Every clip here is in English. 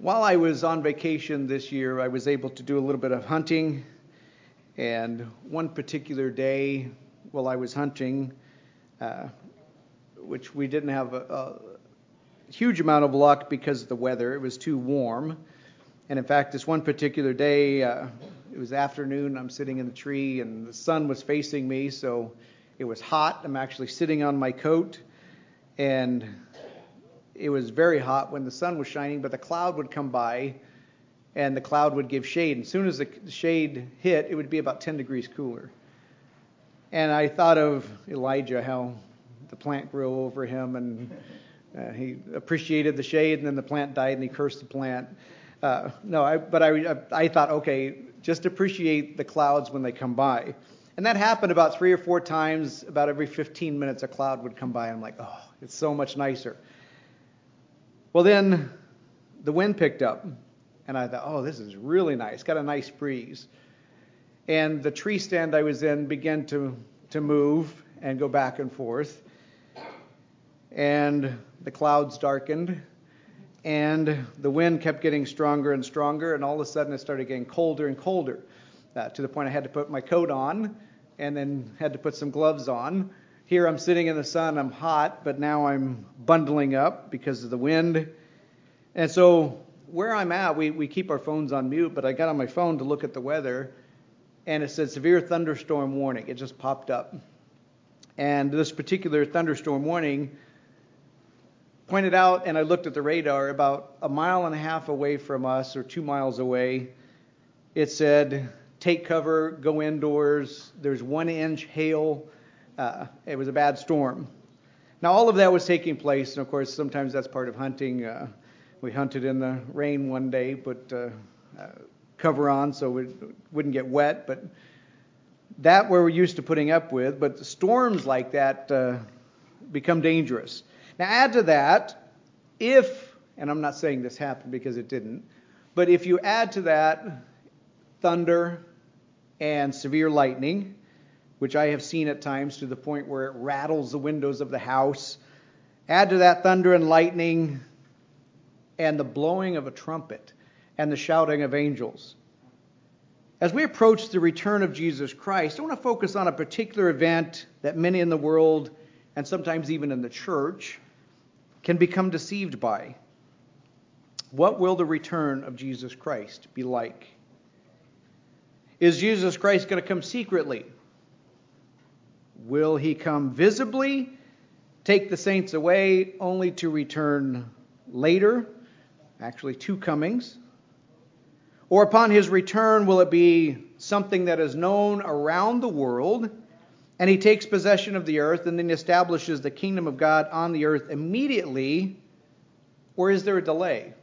While I was on vacation this year, I was able to do a little bit of hunting. And one particular day while I was hunting, which we didn't have a huge amount of luck because of the weather. It was too warm. And in fact, this one particular day, it was afternoon. I'm sitting in the tree and the sun was facing me, so it was hot. I'm actually sitting on my coat, and it was very hot when the sun was shining, but the cloud would come by and the cloud would give shade. And as soon as the shade hit, it would be about 10 degrees cooler. And I thought of Elijah, how the plant grew over him, and he appreciated the shade, and then the plant died, and he cursed the plant. I thought, okay, just appreciate the clouds when they come by. And that happened about 3 or 4 times. About every 15 minutes, a cloud would come by. I'm like, oh, it's so much nicer. Well, then the wind picked up, and I thought, oh, this is really nice. Got a nice breeze. And the tree stand I was in began to move and go back and forth. And the clouds darkened, and the wind kept getting stronger and stronger, and all of a sudden it started getting colder and colder, to the point I had to put my coat on and then had to put some gloves on. Here I'm sitting in the sun, I'm hot, but now I'm bundling up because of the wind. And so where I'm at, we keep our phones on mute, but I got on my phone to look at the weather, and it said severe thunderstorm warning. It just popped up. And this particular thunderstorm warning pointed out, and I looked at the radar, about 1.5 miles away from us, or 2 miles away. It said, take cover, go indoors. There's 1-inch hail. It was a bad storm. Now, all of that was taking place, and of course, sometimes that's part of hunting. We hunted in the rain one day, put cover on so it wouldn't get wet, but that we're used to putting up with. But storms like that become dangerous. Now, add to that, and I'm not saying this happened because it didn't, but if you add to that thunder and severe lightning, which I have seen at times to the point where it rattles the windows of the house. Add to that thunder and lightning and the blowing of a trumpet and the shouting of angels. As we approach the return of Jesus Christ, I want to focus on a particular event that many in the world, and sometimes even in the church, can become deceived by. What will the return of Jesus Christ be like? Is Jesus Christ going to come secretly? Will he come visibly, take the saints away, only to return later? Actually, 2 comings. Or upon his return, will it be something that is known around the world, and he takes possession of the earth and then establishes the kingdom of God on the earth immediately? Or is there a delay?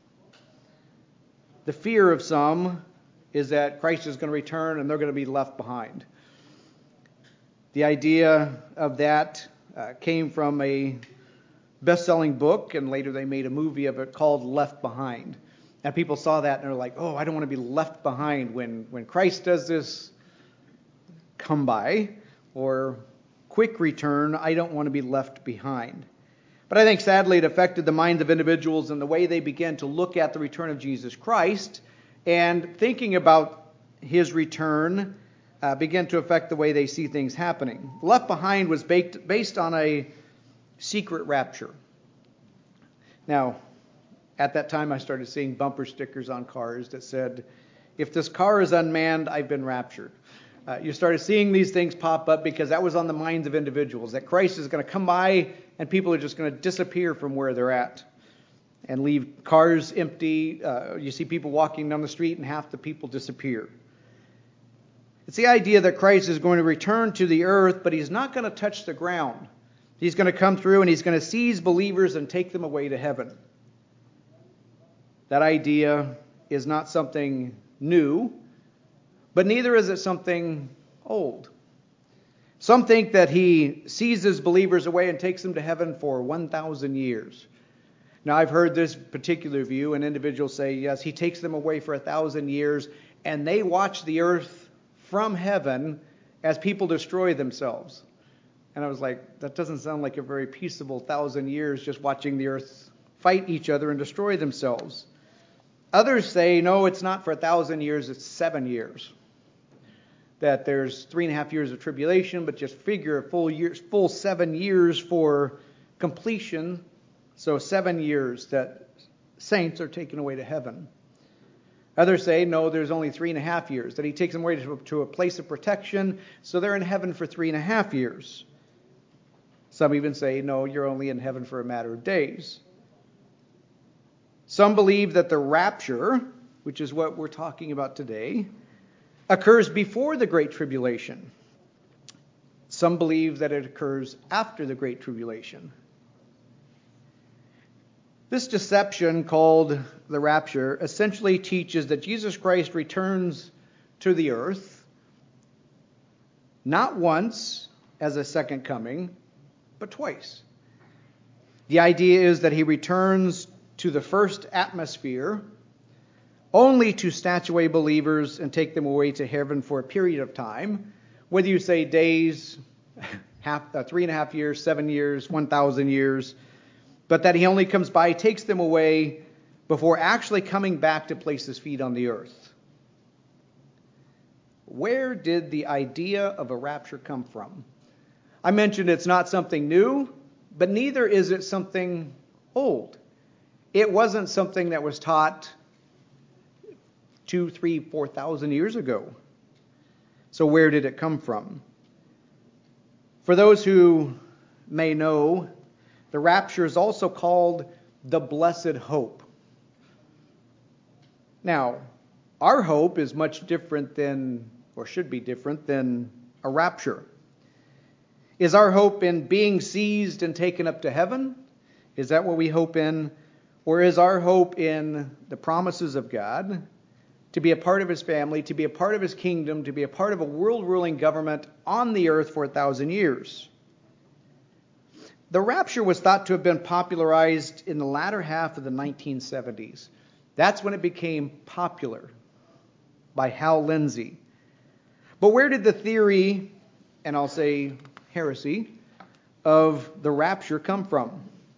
The fear of some is that Christ is going to return and they're going to be left behind. The idea of that came from a best-selling book, and later they made a movie of it called Left Behind. And people saw that and they're like, oh, I don't want to be left behind when Christ does this come by, or quick return, I don't want to be left behind. But I think sadly it affected the minds of individuals and the way they began to look at the return of Jesus Christ, and thinking about his return began to affect the way they see things happening. Left Behind was based on a secret rapture. Now, at that time I started seeing bumper stickers on cars that said, if this car is unmanned, I've been raptured. You started seeing these things pop up because that was on the minds of individuals, that Christ is going to come by and people are just going to disappear from where they're at and leave cars empty. You see people walking down the street and half the people disappear. It's the idea that Christ is going to return to the earth, but he's not going to touch the ground. He's going to come through and he's going to seize believers and take them away to heaven. That idea is not something new, but neither is it something old. Some think that he seizes believers away and takes them to heaven for 1,000 years. Now, I've heard this particular view, and individuals say, yes, he takes them away for 1,000 years, and they watch the earth from heaven as people destroy themselves. And I was like, that doesn't sound like a very peaceable 1,000 years, just watching the earth fight each other and destroy themselves. Others say, no, it's not for 1,000 years, it's 7 years. That there's 3.5 years of tribulation, but just figure a full 7 years for completion. So 7 years that saints are taken away to heaven. Others say, no, there's only 3.5 years, that he takes them away to a place of protection, so they're in heaven for 3.5 years. Some even say, no, you're only in heaven for a matter of days. Some believe that the rapture, which is what we're talking about today, occurs before the Great Tribulation. Some believe that it occurs after the Great Tribulation. This deception, called the rapture, essentially teaches that Jesus Christ returns to the earth, not once as a second coming, but twice. The idea is that he returns to the first atmosphere only to snatch away believers and take them away to heaven for a period of time, whether you say days, 3.5 years, 7 years, 1,000 years, but that he only comes by, takes them away before actually coming back to place his feet on the earth. Where did the idea of a rapture come from? I mentioned it's not something new, but neither is it something old. It wasn't something that was taught 2,000, 3,000, 4,000 years ago. So where did it come from? For those who may know, the rapture is also called the blessed hope. Now, our hope is much different than, or should be different than, a rapture. Is our hope in being seized and taken up to heaven? Is that what we hope in? Or is our hope in the promises of God, to be a part of his family, to be a part of his kingdom, to be a part of a world-ruling government on the earth for 1,000 years? The rapture was thought to have been popularized in the latter half of the 1970s. That's when it became popular, by Hal Lindsey. But where did the theory, and I'll say heresy, of the rapture come from?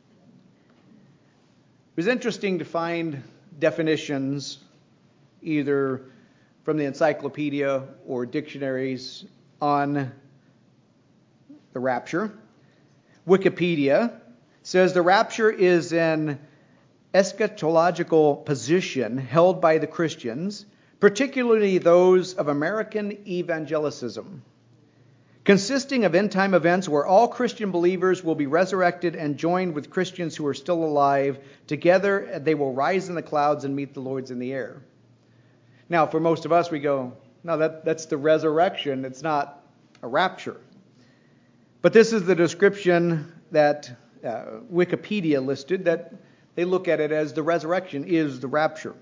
It was interesting to find definitions either from the encyclopedia or dictionaries on the rapture. Wikipedia says the rapture is an eschatological position held by the Christians, particularly those of American evangelicism, consisting of end-time events where all Christian believers will be resurrected and joined with Christians who are still alive. Together they will rise in the clouds and meet the Lord in the air. Now, for most of us, we go, no, that's the resurrection. It's not a rapture. But this is the description that Wikipedia listed, that they look at it as the resurrection is the rapture.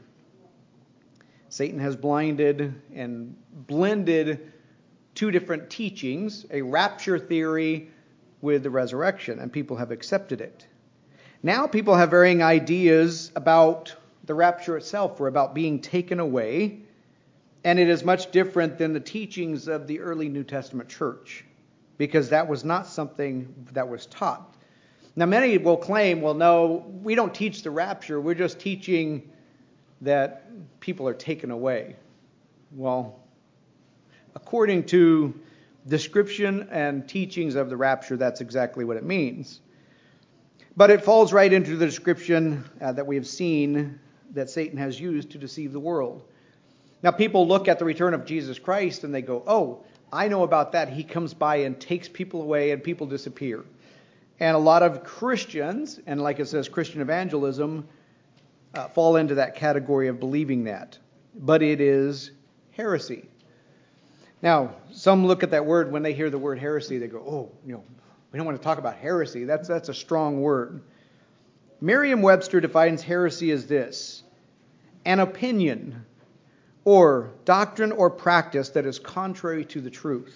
Satan has blinded and blended two different teachings, a rapture theory with the resurrection, and people have accepted it. Now people have varying ideas about the rapture itself, or about being taken away, and it is much different than the teachings of the early New Testament church, because that was not something that was taught. Now many will claim, well, no, we don't teach the rapture, we're just teaching that people are taken away. Well, according to description and teachings of the rapture, that's exactly what it means. But it falls right into the description that we have seen that Satan has used to deceive the world. Now, people look at the return of Jesus Christ and they go, oh, I know about that. He comes by and takes people away and people disappear. And a lot of Christians, and like it says, Christian evangelism, fall into that category of believing that. But it is heresy. Now, some look at that word, when they hear the word heresy, they go, oh, we don't want to talk about heresy. That's a strong word. Merriam-Webster defines heresy as this: an opinion or doctrine or practice that is contrary to the truth,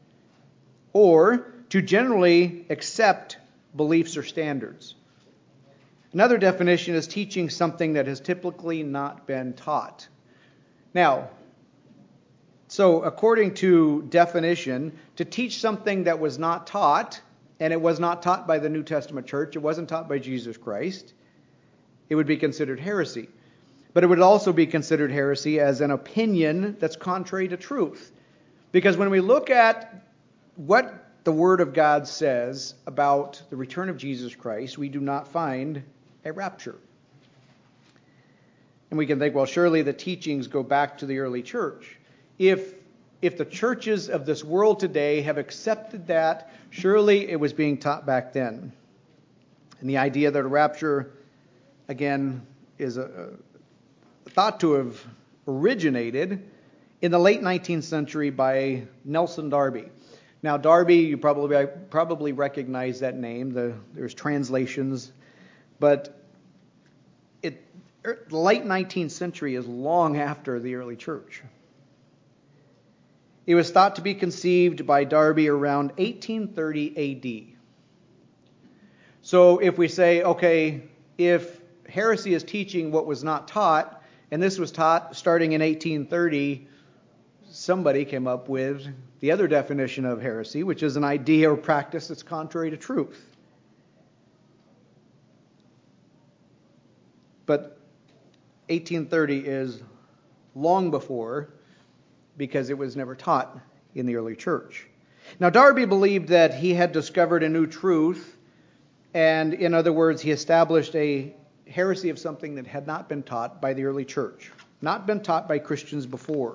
or to generally accept beliefs or standards. Another definition is teaching something that has typically not been taught. Now, so according to definition, to teach something that was not taught, and it was not taught by the New Testament church, it wasn't taught by Jesus Christ, it would be considered heresy. But it would also be considered heresy as an opinion that's contrary to truth. Because when we look at what the Word of God says about the return of Jesus Christ, we do not find a rapture. And we can think, well, surely the teachings go back to the early church. If the churches of this world today have accepted that, surely it was being taught back then. And the idea that a rapture, again, is thought to have originated in the late 19th century by Nelson Darby. Now, Darby, you probably recognize that name. There's translations. But the late 19th century is long after the early church. It was thought to be conceived by Darby around 1830 AD. So if we say, okay, if heresy is teaching what was not taught, and this was taught starting in 1830, somebody came up with the other definition of heresy, which is an idea or practice that's contrary to truth. But 1830 is long before, because it was never taught in the early church. Now, Darby believed that he had discovered a new truth, and in other words, he established a heresy of something that had not been taught by the early church, not been taught by Christians before.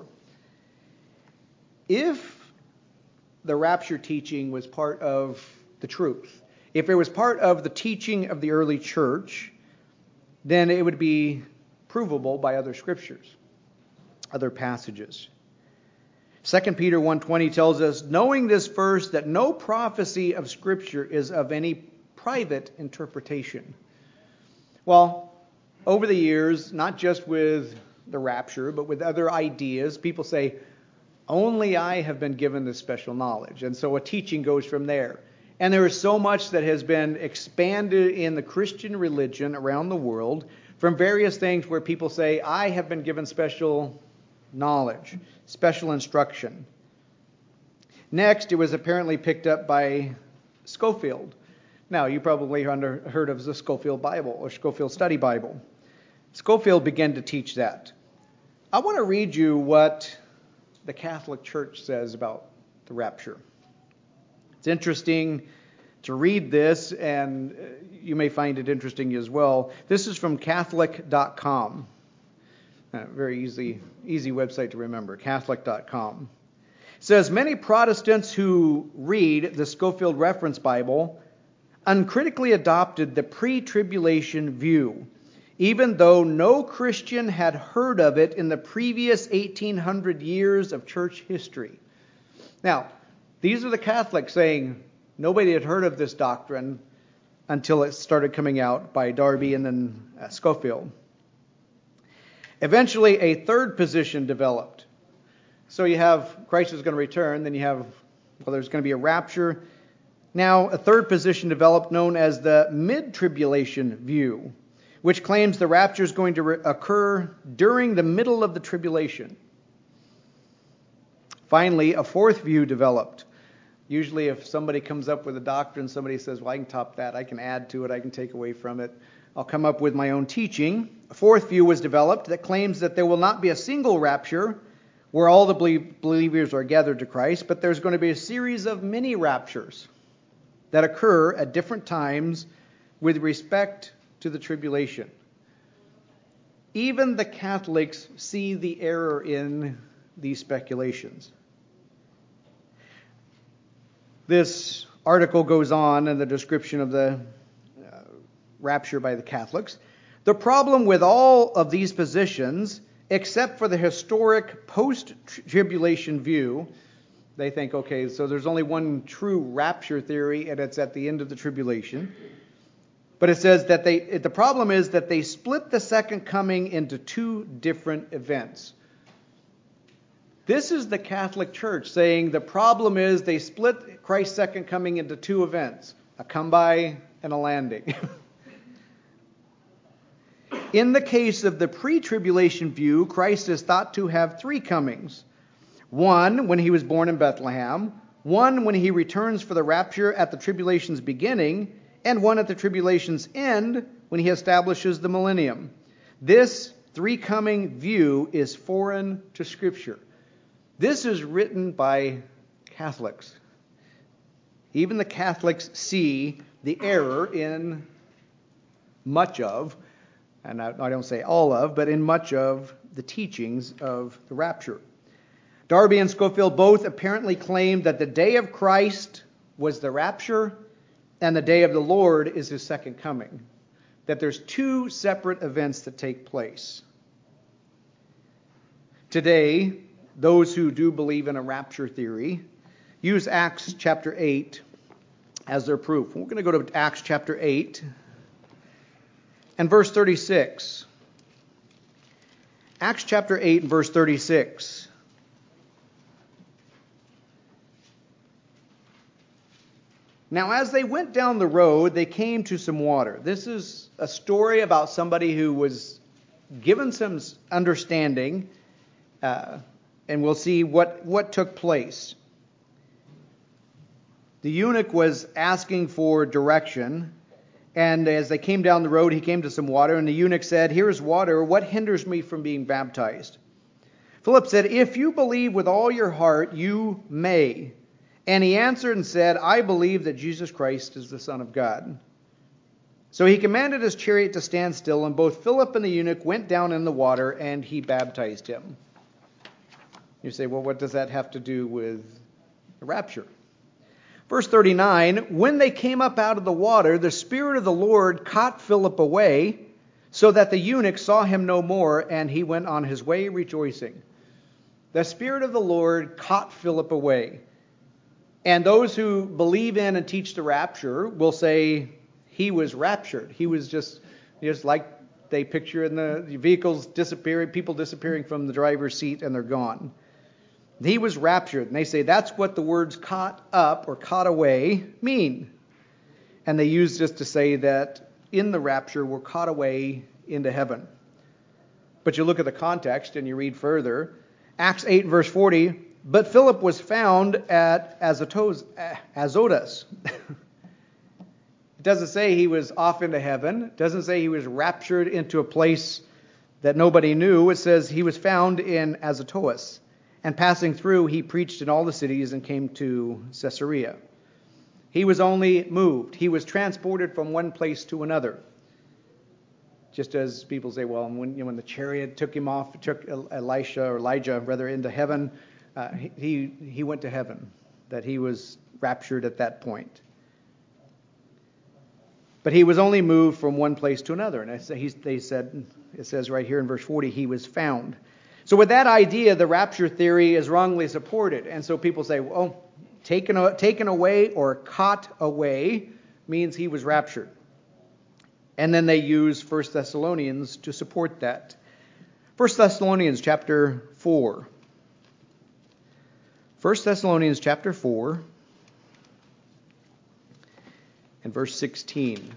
If the rapture teaching was part of the truth, if it was part of the teaching of the early church, then it would be provable by other scriptures, other passages. 2 Peter 1:20 tells us, knowing this first, that no prophecy of Scripture is of any private interpretation. Well, over the years, not just with the rapture, but with other ideas, people say, only I have been given this special knowledge. And so a teaching goes from there. And there is so much that has been expanded in the Christian religion around the world from various things where people say, I have been given special knowledge, special instruction. Next, it was apparently picked up by Scofield. Now, you probably heard of the Scofield Bible or Scofield Study Bible. Scofield began to teach that. I want to read you what the Catholic Church says about the rapture. It's interesting to read this, and you may find it interesting as well. This is from Catholic.com. Very easy website to remember, Catholic.com. It says, many Protestants who read the Scofield Reference Bible uncritically adopted the pre-tribulation view, even though no Christian had heard of it in the previous 1800 years of church history. Now, these are the Catholics saying nobody had heard of this doctrine until it started coming out by Darby and then Scofield. Eventually, a third position developed. So you have Christ is going to return, then you have, there's going to be a rapture. Now, a third position developed known as the mid-tribulation view, which claims the rapture is going to occur during the middle of the tribulation. Finally, a fourth view developed. Usually if somebody comes up with a doctrine, somebody says, well, I can top that, I can add to it, I can take away from it. I'll come up with my own teaching. A fourth view was developed that claims that there will not be a single rapture where all the believers are gathered to Christ, but there's going to be a series of mini raptures that occur at different times with respect to the tribulation. Even the Catholics see the error in these speculations. This article goes on in the description of the rapture by the Catholics. The problem with all of these positions, except for the historic post-tribulation view, they think, okay, so there's only one true rapture theory, and it's at the end of the tribulation. But it says that the problem is that they split the second coming into two different events. This is the Catholic Church saying the problem is they split Christ's second coming into two events, a come by and a landing. In the case of the pre-tribulation view, Christ is thought to have three comings. One when he was born in Bethlehem, one when he returns for the rapture at the tribulation's beginning, and one at the tribulation's end when he establishes the millennium. This three coming view is foreign to Scripture. This is written by Catholics. Even the Catholics see the error in much of, and I don't say all of, but in much of the teachings of the rapture. Darby and Scofield both apparently claim that the day of Christ was the rapture and the day of the Lord is his second coming. That there's two separate events that take place. Today, those who do believe in a rapture theory use Acts chapter 8 as their proof. We're going to go to Acts chapter 8 and verse 36. Acts chapter 8 and verse 36. Now, as they went down the road, they came to some water. This is a story about somebody who was given some understanding, and we'll see what took place. The eunuch was asking for direction, and as they came down the road, he came to some water, and the eunuch said, "Here is water. What hinders me from being baptized?" Philip said, "If you believe with all your heart, you may." And he answered and said, "I believe that Jesus Christ is the Son of God." So he commanded his chariot to stand still, and both Philip and the eunuch went down in the water, and he baptized him. You say, well, what does that have to do with the rapture? Verse 39, when they came up out of the water, the Spirit of the Lord caught Philip away, so that the eunuch saw him no more, and he went on his way rejoicing. The Spirit of the Lord caught Philip away. And those who believe in and teach the rapture will say he was raptured. He was just like they picture in the vehicles disappearing, people disappearing from the driver's seat and they're gone. He was raptured. And they say that's what the words caught up or caught away mean. And they use this to say that in the rapture we're caught away into heaven. But you look at the context and you read further. Acts 8 verse 40, but Philip was found at Azotus. It doesn't say he was off into heaven. It doesn't say he was raptured into a place that nobody knew. It says he was found in Azotus. And passing through, he preached in all the cities and came to Caesarea. He was only moved. He was transported from one place to another. Just as people say, well, when the chariot took him off, took Elijah into heaven, he went to heaven, that he was raptured at that point. But he was only moved from one place to another. And they said, it says right here in verse 40, he was found. So with that idea, the rapture theory is wrongly supported. And so people say, well, taken away or caught away means he was raptured. And then they use 1 Thessalonians to support that. 1 Thessalonians chapter 4. 1 Thessalonians chapter 4 and verse 16.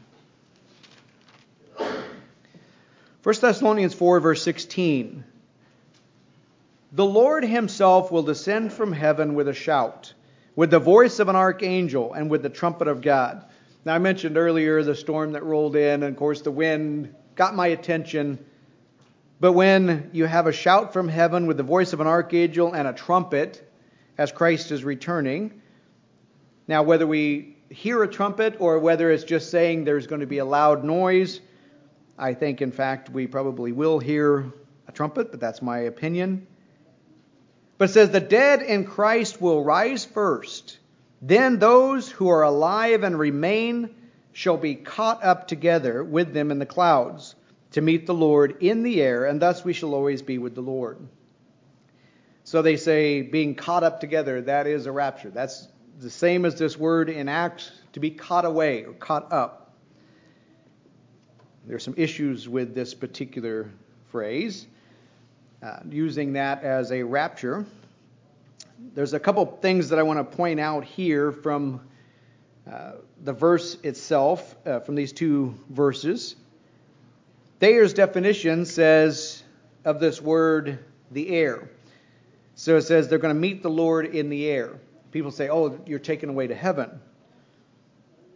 1 Thessalonians 4 verse 16. The Lord himself will descend from heaven with a shout, with the voice of an archangel, and with the trumpet of God. Now I mentioned earlier the storm that rolled in, and of course the wind got my attention. But when you have a shout from heaven with the voice of an archangel and a trumpet, as Christ is returning. Now, whether we hear a trumpet or whether it's just saying there's going to be a loud noise, I think, in fact, we probably will hear a trumpet, but that's my opinion. But it says, the dead in Christ will rise first. Then those who are alive and remain shall be caught up together with them in the clouds to meet the Lord in the air, and thus we shall always be with the Lord. So they say being caught up together, that is a rapture. That's the same as this word in Acts, to be caught away or caught up. There's some issues with this particular phrase, using that as a rapture. There's a couple things that I want to point out here from the verse itself, from these two verses. Thayer's definition says of this word, the air. So it says they're going to meet the Lord in the air. People say, oh, you're taken away to heaven.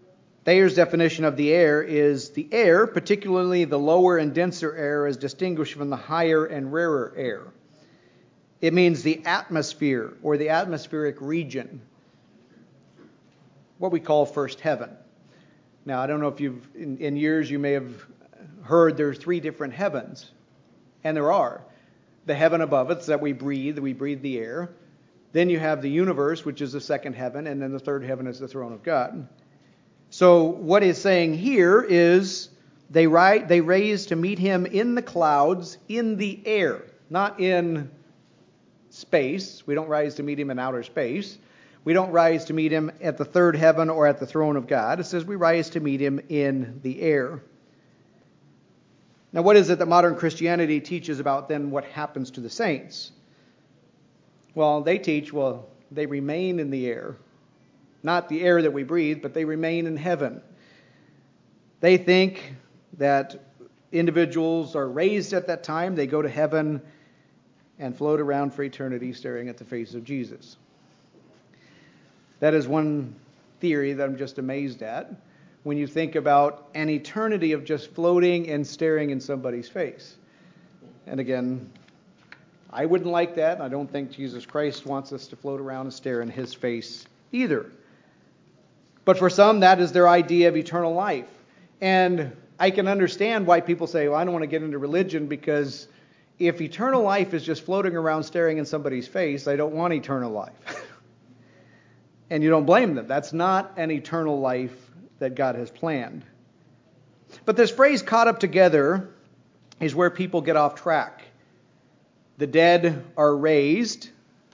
Thayer's definition of the air is the air, particularly the lower and denser air, is distinguished from the higher and rarer air. It means the atmosphere or the atmospheric region, what we call first heaven. Now, I don't know if in years you may have heard there's 3 different heavens, and there are. The heaven above us that we breathe the air. Then you have the universe, which is the second heaven, and then the third heaven is the throne of God. So what he's saying here is they raise to meet him in the clouds, in the air, not in space. We don't rise to meet him in outer space. We don't rise to meet him at the third heaven or at the throne of God. It says we rise to meet him in the air. Now, what is it that modern Christianity teaches about then what happens to the saints? Well, they teach, they remain in the air. Not the air that we breathe, but they remain in heaven. They think that individuals are raised at that time. They go to heaven and float around for eternity staring at the face of Jesus. That is one theory that I'm just amazed at when you think about an eternity of just floating and staring in somebody's face. And again, I wouldn't like that. I don't think Jesus Christ wants us to float around and stare in his face either. But for some, that is their idea of eternal life. And I can understand why people say, well, I don't want to get into religion because if eternal life is just floating around staring in somebody's face, I don't want eternal life. And you don't blame them. That's not an eternal life that God has planned. But this phrase, caught up together, is where people get off track. The dead are raised,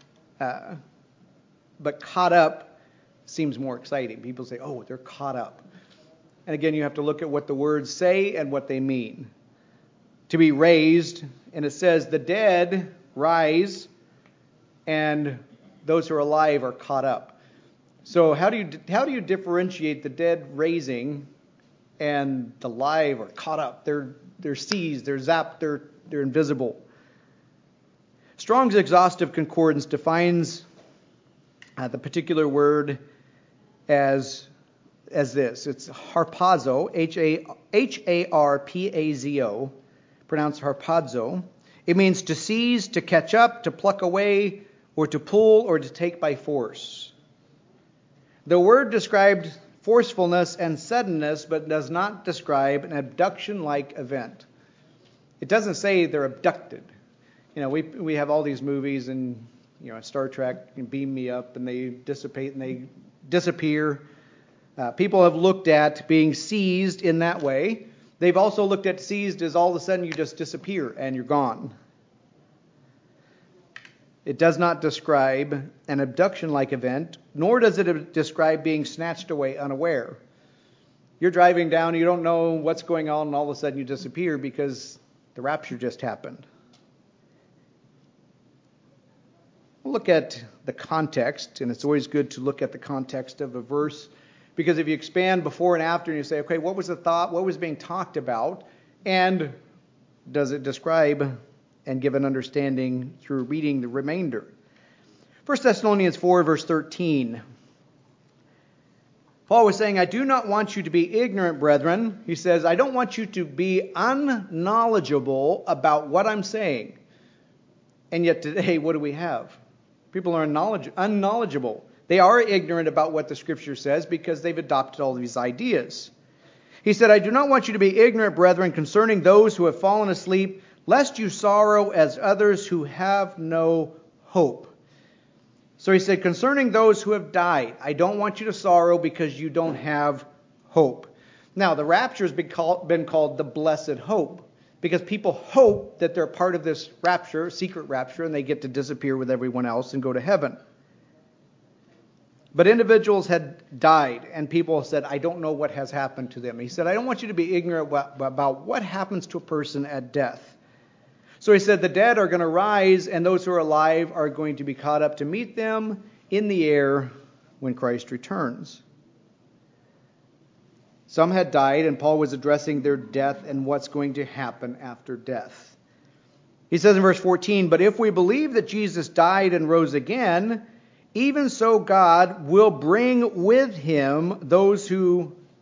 but caught up seems more exciting. People say, oh, they're caught up. And again, you have to look at what the words say and what they mean. To be raised, and it says the dead rise, and those who are alive are caught up. So how do you differentiate the dead raising and the live are caught up? They're seized, they're zapped, they're invisible. Strong's Exhaustive Concordance defines the particular word as this. It's harpazo, Harpazo, pronounced harpazo. It means to seize, to catch up, to pluck away, or to pull, or to take by force. The word described forcefulness and suddenness, but does not describe an abduction-like event. It doesn't say they're abducted. You know, we have all these movies, and Star Trek can beam me up, and they dissipate and they disappear. People have looked at being seized in that way. They've also looked at seized as all of a sudden you just disappear and you're gone. It does not describe an abduction-like event, nor does it describe being snatched away unaware. You're driving down, you don't know what's going on, and all of a sudden you disappear because the rapture just happened. We'll look at the context, and it's always good to look at the context of a verse, because if you expand before and after and you say, okay, what was the thought, what was being talked about, and does it describe and give an understanding through reading the remainder. 1 Thessalonians 4, verse 13. Paul was saying, I do not want you to be ignorant, brethren. He says, I don't want you to be unknowledgeable about what I'm saying. And yet today, what do we have? People are unknowledgeable. They are ignorant about what the Scripture says because they've adopted all these ideas. He said, I do not want you to be ignorant, brethren, concerning those who have fallen asleep, lest you sorrow as others who have no hope. So he said, concerning those who have died, I don't want you to sorrow because you don't have hope. Now, the rapture has been called the blessed hope, because people hope that they're part of this rapture, secret rapture, and they get to disappear with everyone else and go to heaven. But individuals had died, and people said, I don't know what has happened to them. He said, I don't want you to be ignorant about what happens to a person at death. So he said, the dead are going to rise, and those who are alive are going to be caught up to meet them in the air when Christ returns. Some had died, and Paul was addressing their death and what's going to happen after death. He says in verse 14, but if we believe that Jesus died and rose again, even so God will bring with him those who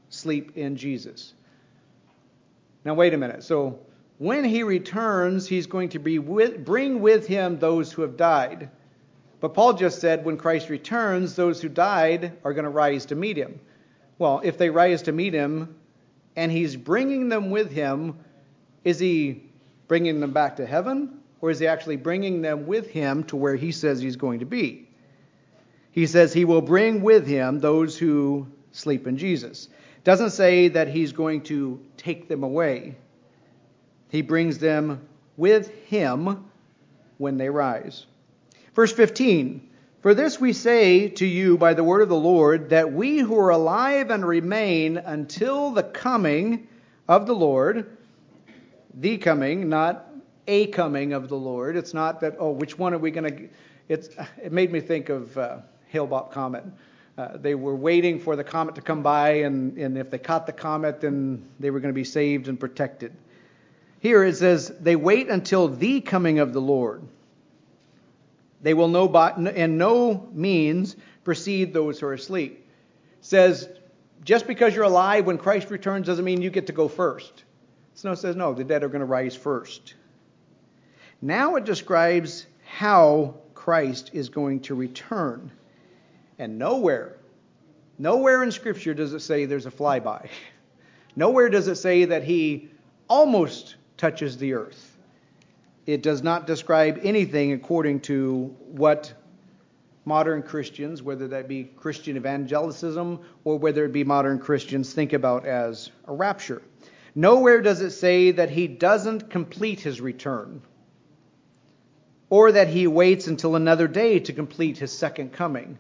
sleep in Jesus. Now wait a minute. So when he returns, he's going to bring with him those who have died. But Paul just said when Christ returns, those who died are going to rise to meet him. Well, if they rise to meet him and he's bringing them with him, is he bringing them back to heaven? Or is he actually bringing them with him to where he says he's going to be? He says he will bring with him those who sleep in Jesus. It doesn't say that he's going to take them away. He brings them with him when they rise. Verse 15, for this we say to you by the word of the Lord, that we who are alive and remain until the coming of the Lord, the coming, not a coming of the Lord. It's not that, which one are we going to... It made me think of Hale-Bopp comet. They were waiting for the comet to come by, and if they caught the comet, then they were going to be saved and protected. Here it says, they wait until the coming of the Lord. They will in no means precede those who are asleep. It says, just because you're alive when Christ returns doesn't mean you get to go first. So it says, no, the dead are going to rise first. Now it describes how Christ is going to return. And nowhere in Scripture does it say there's a flyby. Nowhere does it say that he almost touches the earth. It does not describe anything according to what modern Christians, whether that be Christian evangelicism or whether it be modern Christians, think about as a rapture. Nowhere does it say that he doesn't complete his return, or that he waits until another day to complete his second coming.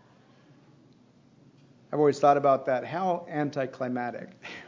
I've always thought about that. How anticlimactic.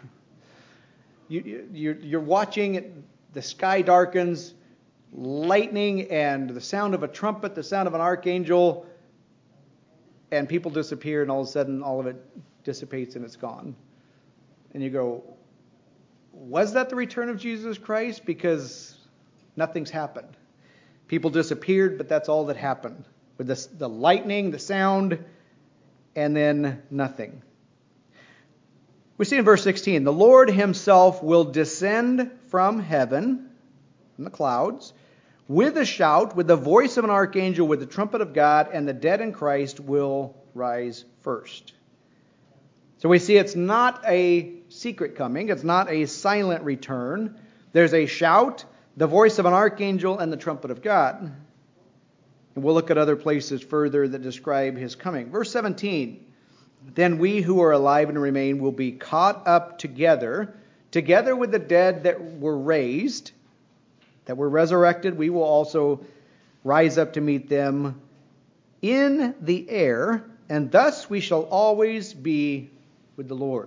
You're watching it, the sky darkens, lightning and the sound of a trumpet, the sound of an archangel, and people disappear, and all of a sudden all of it dissipates and it's gone. And you go, was that the return of Jesus Christ? Because nothing's happened. People disappeared, but that's all that happened. With the lightning, the sound, and then nothing. We see in verse 16, the Lord himself will descend from heaven, from the clouds, with a shout, with the voice of an archangel, with the trumpet of God, and the dead in Christ will rise first. So we see it's not a secret coming. It's not a silent return. There's a shout, the voice of an archangel, and the trumpet of God. And we'll look at other places further that describe his coming. Verse 17, then we who are alive and remain will be caught up together with the dead that were raised, that were resurrected. We will also rise up to meet them in the air, and thus we shall always be with the Lord.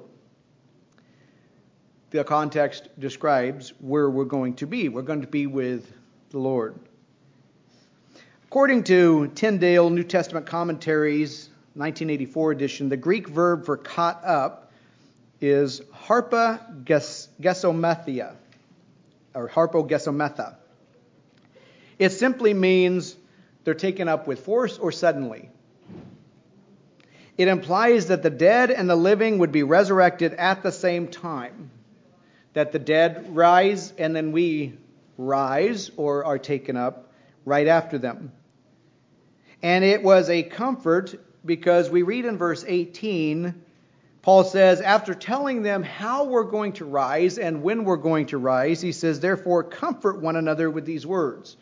The context describes where we're going to be. We're going to be with the Lord. According to Tyndale New Testament Commentaries, 1984 edition, the Greek verb for caught up is harpagesomethia, or harpogesometha. It simply means they're taken up with force or suddenly. It implies that the dead and the living would be resurrected at the same time. That the dead rise and then we rise or are taken up right after them. And it was a comfort because we read in verse 18, Paul says, after telling them how we're going to rise and when we're going to rise, he says, therefore comfort one another with these words.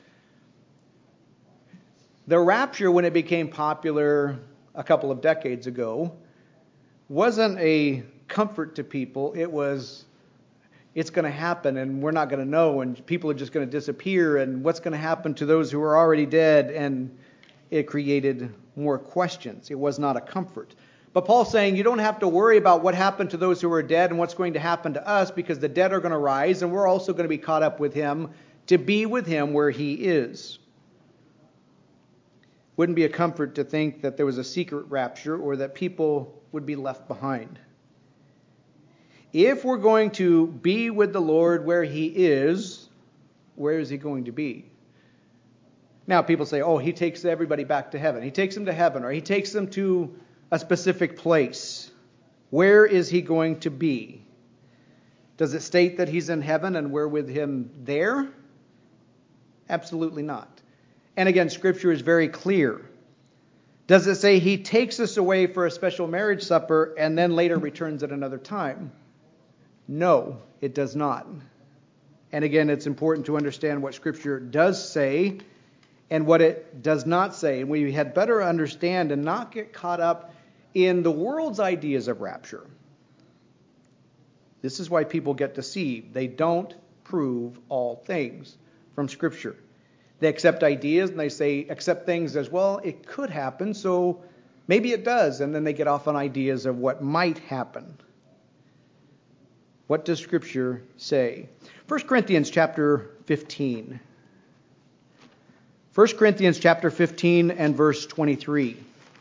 The rapture, when it became popular a couple of decades ago, wasn't a comfort to people. It was, it's going to happen and we're not going to know, and people are just going to disappear, and what's going to happen to those who are already dead, and it created more questions. It was not a comfort. But Paul's saying you don't have to worry about what happened to those who are dead and what's going to happen to us, because the dead are going to rise and we're also going to be caught up with him to be with him where he is. Wouldn't be a comfort to think that there was a secret rapture or that people would be left behind. If we're going to be with the Lord where he is, where is he going to be? Now people say, he takes everybody back to heaven. He takes them to heaven, or he takes them to a specific place. Where is he going to be? Does it state that he's in heaven and we're with him there? Absolutely not. And again, Scripture is very clear. Does it say he takes us away for a special marriage supper and then later returns at another time? No, it does not. And again, it's important to understand what Scripture does say and what it does not say. And we had better understand and not get caught up in the world's ideas of rapture. This is why people get deceived. They don't prove all things from Scripture. They accept ideas and they say, accept things as, well, it could happen, so maybe it does. And then they get off on ideas of what might happen. What does Scripture say? 1 Corinthians chapter 15. 1 Corinthians chapter 15 and verse 23.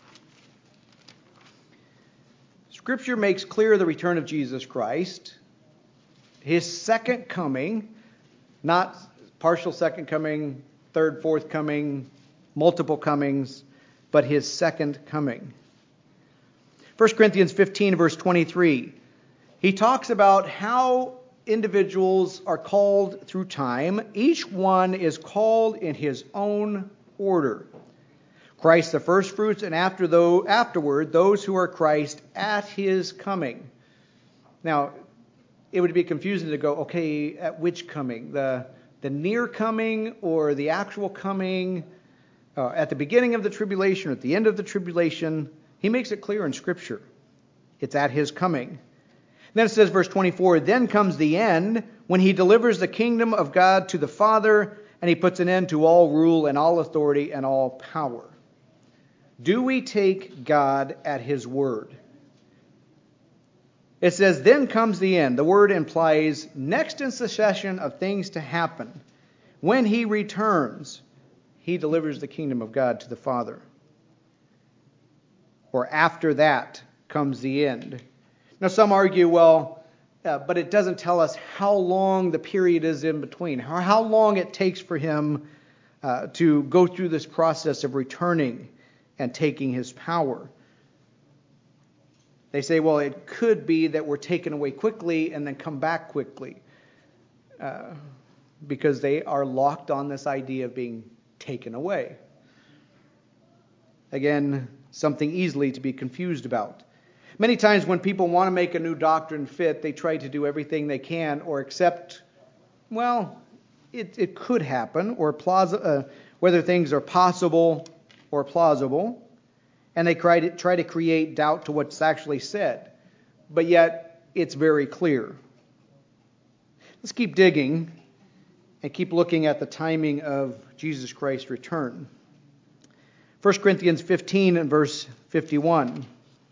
Scripture makes clear the return of Jesus Christ, his second coming, not partial second coming, third, fourth coming, multiple comings, but his second coming. 1 Corinthians 15 verse 23. He talks about how individuals are called through time. Each one is called in his own order. Christ the first fruits, and afterward those who are Christ at his coming. Now, it would be confusing to go, okay, at which coming? The near coming or the actual coming? At the beginning of the tribulation or at the end of the tribulation? He makes it clear in Scripture. It's at his coming. Then it says, verse 24, then comes the end when he delivers the kingdom of God to the Father, and he puts an end to all rule and all authority and all power. Do we take God at his word? It says, then comes the end. The word implies next in succession of things to happen. When he returns, he delivers the kingdom of God to the Father. Or after that comes the end. Now some argue, well, but it doesn't tell us how long the period is in between, or how long it takes for him to go through this process of returning and taking his power. They say, well, it could be that we're taken away quickly and then come back quickly, because they are locked on this idea of being taken away. Again, something easily to be confused about. Many times when people want to make a new doctrine fit, they try to do everything they can or accept, well, it could happen, or whether things are possible or plausible, and they try to create doubt to what's actually said. But yet, it's very clear. Let's keep digging and keep looking at the timing of Jesus Christ's return. 1 Corinthians 15 and verse 51.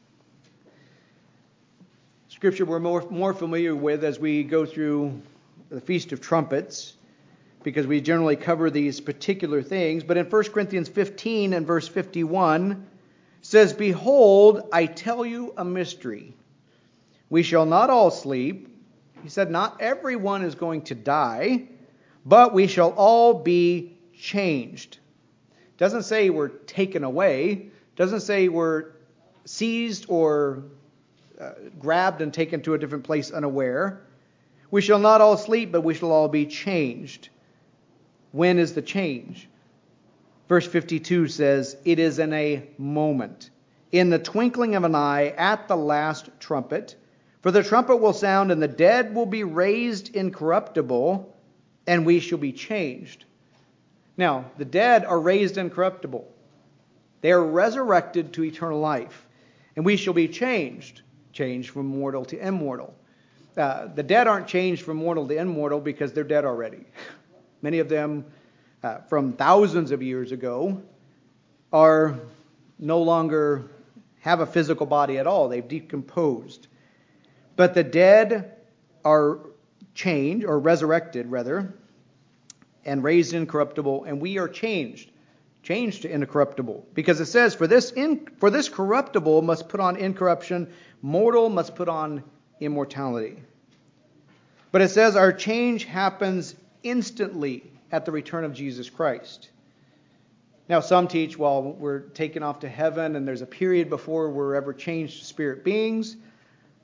Scripture we're more familiar with as we go through the Feast of Trumpets, because we generally cover these particular things. But in 1 Corinthians 15 and verse 51, it says, behold, I tell you a mystery. We shall not all sleep. He said, not everyone is going to die, but we shall all be changed. Doesn't say we're taken away. Doesn't say we're seized or grabbed and taken to a different place unaware. We shall not all sleep, but we shall all be changed. When is the change? Verse 52 says, it is in a moment, in the twinkling of an eye, at the last trumpet. For the trumpet will sound, and the dead will be raised incorruptible, and we shall be changed. Now, the dead are raised incorruptible. They are resurrected to eternal life, and we shall be changed from mortal to immortal. The dead aren't changed from mortal to immortal because they're dead already. Many of them from thousands of years ago are no longer have a physical body at all. They've decomposed. But the dead are changed, or resurrected rather, and raised incorruptible, and we are changed to incorruptible. Because it says, for this corruptible must put on incorruption, mortal must put on immortality. But it says our change happens instantly at the return of Jesus Christ. Now some teach, well, we're taken off to heaven and there's a period before we're ever changed to spirit beings.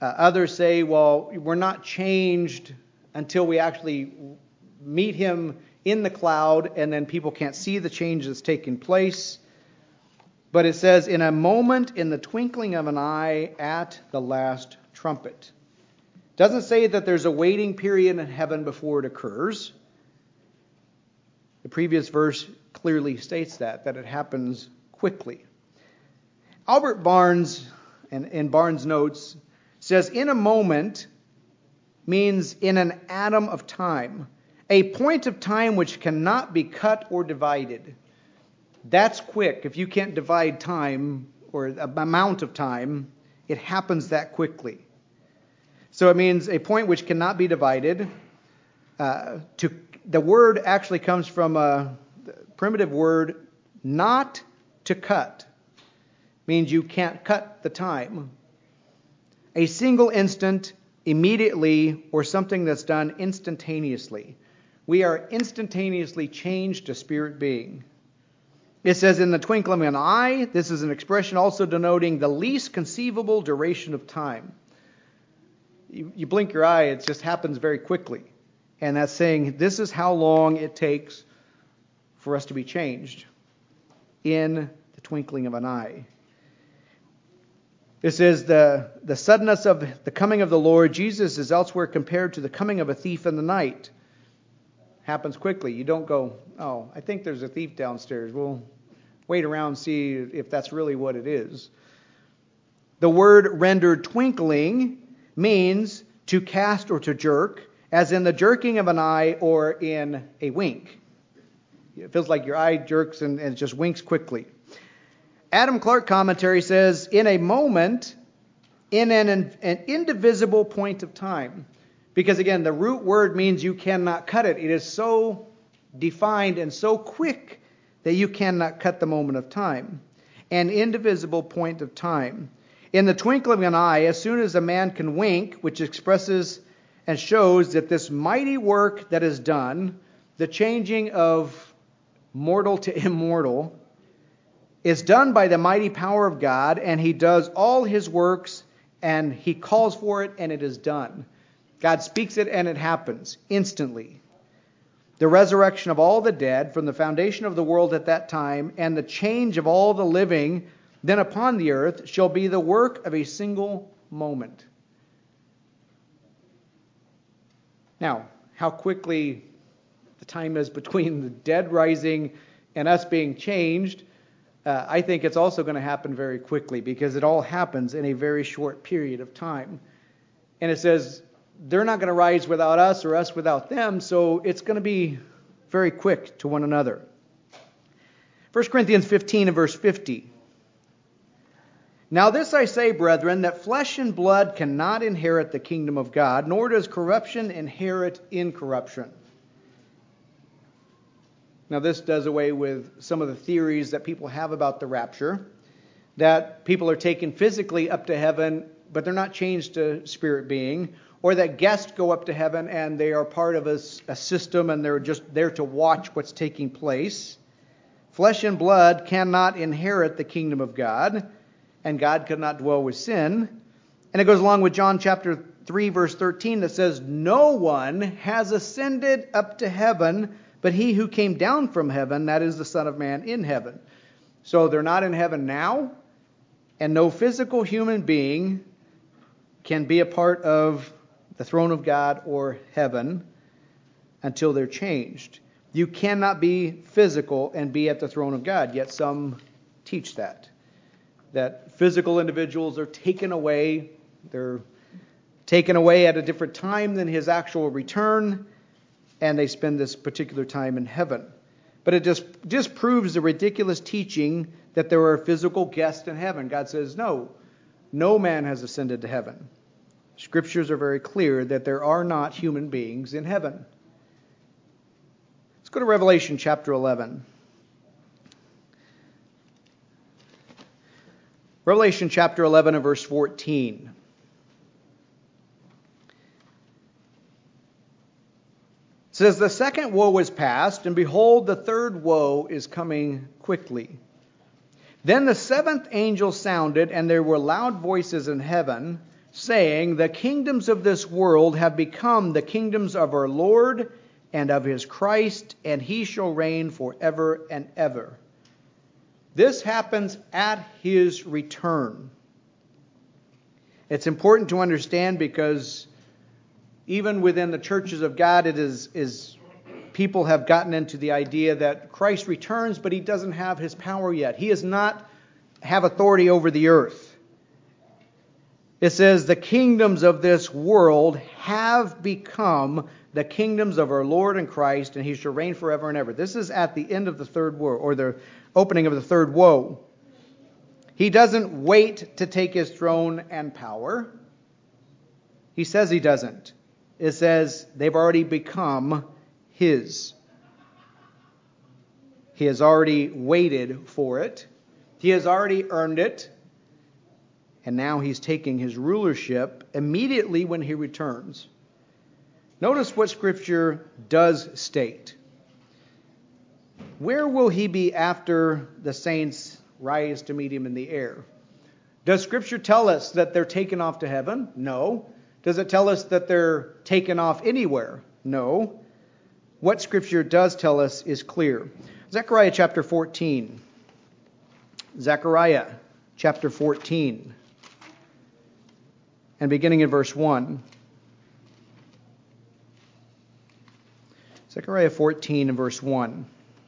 Others say, well, we're not changed until we actually meet him in the cloud, and then people can't see the change that's taking place. But it says, in a moment, in the twinkling of an eye, at the last trumpet. It doesn't say that there's a waiting period in heaven before it occurs. The previous verse clearly states that it happens quickly. Albert Barnes, in Barnes' notes, says, in a moment means in an atom of time, a point of time which cannot be cut or divided. That's quick. If you can't divide time or an amount of time, it happens that quickly. So it means a point which cannot be divided. The word actually comes from a primitive word, not to cut. Means you can't cut the time. A single instant, immediately, or something that's done instantaneously. We are instantaneously changed to spirit being. It says in the twinkling of an eye. This is an expression also denoting the least conceivable duration of time. You blink your eye, it just happens very quickly. And that's saying this is how long it takes for us to be changed in the twinkling of an eye. This is the suddenness of the coming of the Lord Jesus is elsewhere compared to the coming of a thief in the night. Happens quickly. You don't go, oh, I think there's a thief downstairs. We'll wait around and see if that's really what it is. The word rendered twinkling means to cast or to jerk, as in the jerking of an eye or in a wink. It feels like your eye jerks and it just winks quickly. Adam Clark commentary says, in a moment, in an indivisible point of time. Because again, the root word means you cannot cut it. It is so defined and so quick that you cannot cut the moment of time. An indivisible point of time. In the twinkling of an eye, as soon as a man can wink, which expresses and shows that this mighty work that is done, the changing of mortal to immortal, is done by the mighty power of God, and he does all his works, and he calls for it, and it is done. God speaks it, and it happens instantly. The resurrection of all the dead from the foundation of the world at that time, and the change of all the living then upon the earth, shall be the work of a single moment. Now, how quickly the time is between the dead rising and us being changed, I think it's also going to happen very quickly, because it all happens in a very short period of time. And it says they're not going to rise without us or us without them, so it's going to be very quick to one another. 1 Corinthians 15 and verse 50. Now this I say, brethren, that flesh and blood cannot inherit the kingdom of God, nor does corruption inherit incorruption. Now this does away with some of the theories that people have about the rapture, that people are taken physically up to heaven, but they're not changed to spirit being, or that guests go up to heaven and they are part of a system and they're just there to watch what's taking place. Flesh and blood cannot inherit the kingdom of God, and God could not dwell with sin. And it goes along with John chapter 3, verse 13, that says, no one has ascended up to heaven, but he who came down from heaven, that is the Son of Man in heaven. So they're not in heaven now, and no physical human being can be a part of the throne of God or heaven until they're changed. You cannot be physical and be at the throne of God, yet some teach that physical individuals are taken away. They're taken away at a different time than his actual return, and they spend this particular time in heaven. But it just proves the ridiculous teaching that there are physical guests in heaven. God says, no man has ascended to heaven. Scriptures are very clear that there are not human beings in heaven. Let's go to Revelation chapter 11. Revelation chapter 11 and verse 14. It says, the second woe is past, and behold, the third woe is coming quickly. Then the seventh angel sounded, and there were loud voices in heaven, saying, "The kingdoms of this world have become the kingdoms of our Lord and of his Christ, and he shall reign forever and ever." This happens at his return. It's important to understand because even within the churches of God, it is people have gotten into the idea that Christ returns, but he doesn't have his power yet. He does not have authority over the earth. It says, "The kingdoms of this world have become the kingdoms of our Lord and Christ, and he shall reign forever and ever." This is at the end of the third woe, or the opening of the third woe. He doesn't wait to take his throne and power. He says he doesn't. It says they've already become his. He has already waited for it. He has already earned it. And now he's taking his rulership immediately when he returns. Notice what Scripture does state. Where will he be after the saints rise to meet him in the air? Does Scripture tell us that they're taken off to heaven? No. Does it tell us that they're taken off anywhere? No. What Scripture does tell us is clear. Zechariah chapter 14. Zechariah chapter 14. And beginning in verse 1. Zechariah 14 and verse 1.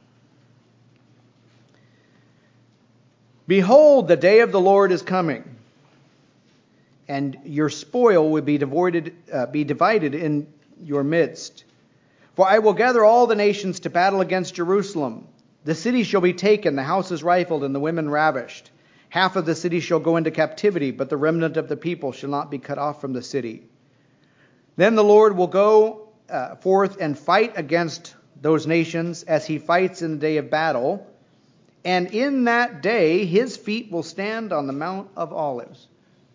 "Behold, the day of the Lord is coming, and your spoil will be divided in your midst. For I will gather all the nations to battle against Jerusalem. The city shall be taken, the houses rifled, and the women ravished. Half of the city shall go into captivity, but the remnant of the people shall not be cut off from the city. Then the Lord will go forth and fight against those nations as he fights in the day of battle. And in that day his feet will stand on the Mount of Olives."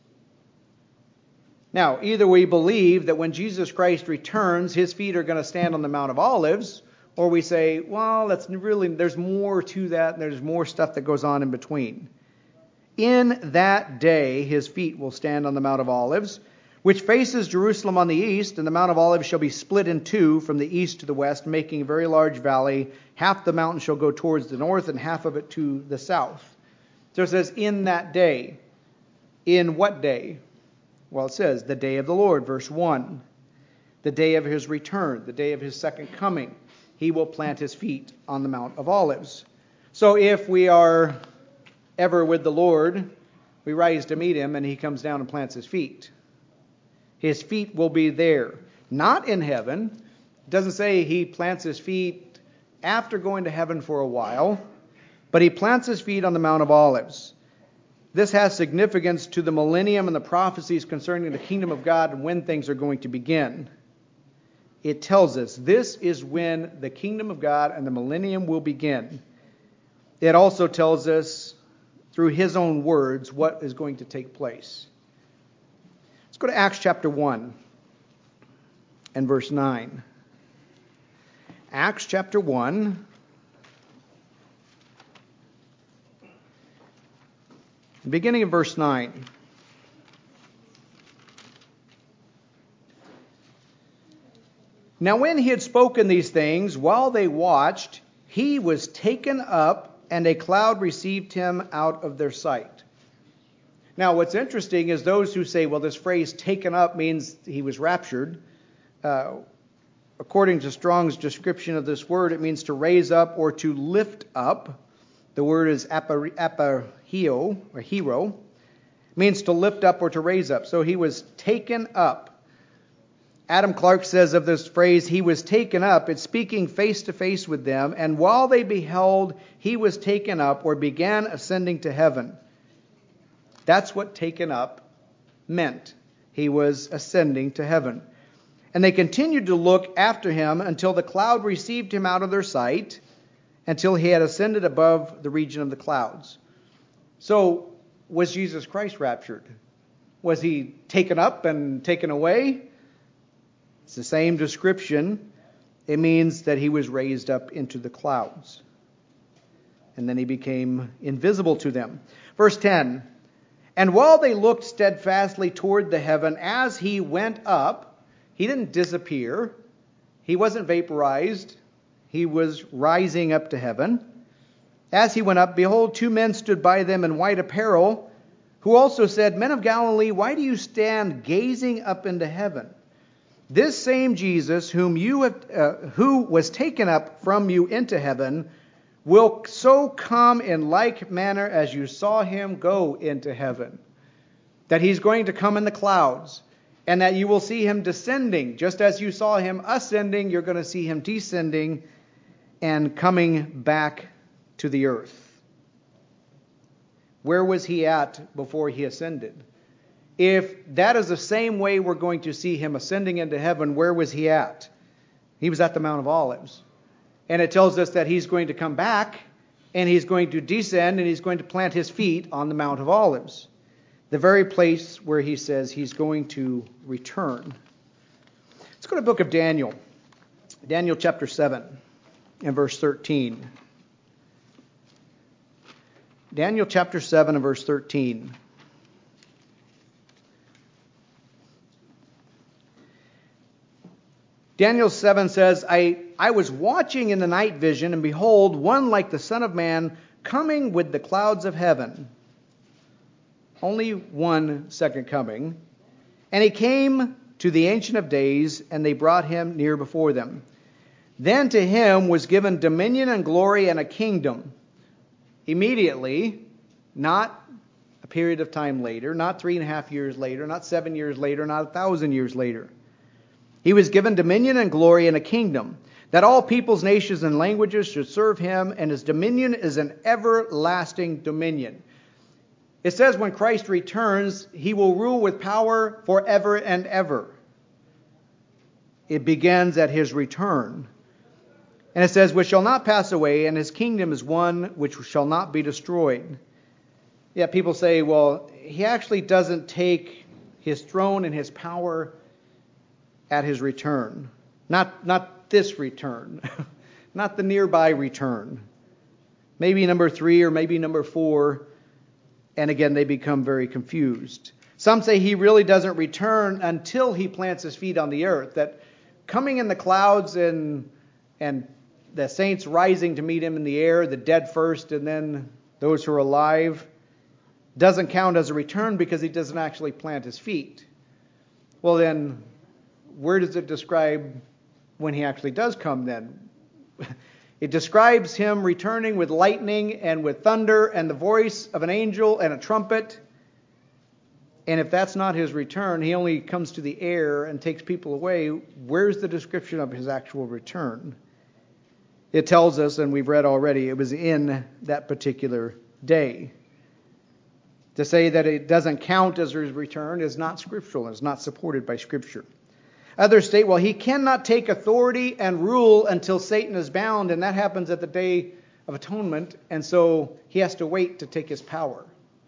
Now, either we believe that when Jesus Christ returns, his feet are going to stand on the Mount of Olives, or we say, well, there's more to that, and there's more stuff that goes on in between. In that day his feet will stand on the Mount of Olives, which faces Jerusalem on the east, and the Mount of Olives shall be split in two from the east to the west, making a very large valley. Half the mountain shall go towards the north, and half of it to the south. So it says, in that day. In what day? Well, it says, the day of the Lord, verse 1. The day of his return, the day of his second coming. He will plant his feet on the Mount of Olives. So if we are ever with the Lord, we rise to meet him, and he comes down and plants his feet. His feet will be there. Not in heaven. It doesn't say he plants his feet after going to heaven for a while, but he plants his feet on the Mount of Olives. This has significance to the millennium and the prophecies concerning the kingdom of God and when things are going to begin. It tells us this is when the kingdom of God and the millennium will begin. It also tells us through his own words what is going to take place. Let's go to Acts chapter 1 and verse 9. Acts chapter 1. Beginning in verse 9. Now when he had spoken these things, while they watched, he was taken up, and a cloud received him out of their sight. Now what's interesting is those who say, well, this phrase taken up means he was raptured. According to Strong's description of this word, it means to raise up or to lift up. The word is apahio, or hero. It means to lift up or to raise up. So he was taken up. Adam Clark says of this phrase, he was taken up. It's speaking face to face with them. And while they beheld, he was taken up or began ascending to heaven. That's what taken up meant. He was ascending to heaven. And they continued to look after him until the cloud received him out of their sight, until he had ascended above the region of the clouds. So, was Jesus Christ raptured? Was he taken up and taken away? It's the same description. It means that he was raised up into the clouds. And then he became invisible to them. Verse 10. And while they looked steadfastly toward the heaven as he went up, he didn't disappear. He wasn't vaporized. He was rising up to heaven. As he went up, behold, 2 men stood by them in white apparel, who also said, Men of Galilee, why do you stand gazing up into heaven? This same Jesus, who was taken up from you into heaven, will so come in like manner as you saw him go into heaven. That he's going to come in the clouds, and that you will see him descending. Just as you saw him ascending, you're going to see him descending and coming back to the earth. Where was he at before he ascended? If that is the same way we're going to see him ascending into heaven, where was he at? He was at the Mount of Olives. And it tells us that he's going to come back, and he's going to descend, and he's going to plant his feet on the Mount of Olives, the very place where he says he's going to return. Let's go to the book of Daniel. Daniel chapter 7 and verse 13. Daniel chapter 7 and verse 13. Daniel 7 says, I was watching in the night vision, and behold, one like the Son of Man coming with the clouds of heaven. Only one second coming. And he came to the Ancient of Days, and they brought him near before them. Then to him was given dominion and glory and a kingdom. Immediately, not a period of time later, not 3.5 years later, not 7 years later, not 1,000 years later. He was given dominion and glory and a kingdom, that all peoples, nations, and languages should serve him, and his dominion is an everlasting dominion. It says when Christ returns, he will rule with power forever and ever. It begins at his return. And it says, which shall not pass away, and his kingdom is one which shall not be destroyed. Yet people say, well, he actually doesn't take his throne and his power at his return. Not this return. Not the nearby return. Maybe number 3 or maybe number 4. And again, they become very confused. Some say he really doesn't return until he plants his feet on the earth. That coming in the clouds and the saints rising to meet him in the air, the dead first and then those who are alive, doesn't count as a return because he doesn't actually plant his feet. Well then, where does it describe when he actually does come then? It describes him returning with lightning and with thunder and the voice of an angel and a trumpet. And if that's not his return, he only comes to the air and takes people away. Where's the description of his actual return? It tells us, and we've read already, it was in that particular day. To say that it doesn't count as his return is not scriptural. It's not supported by Scripture. Others state, well, he cannot take authority and rule until Satan is bound, and that happens at the Day of Atonement, and so he has to wait to take his power.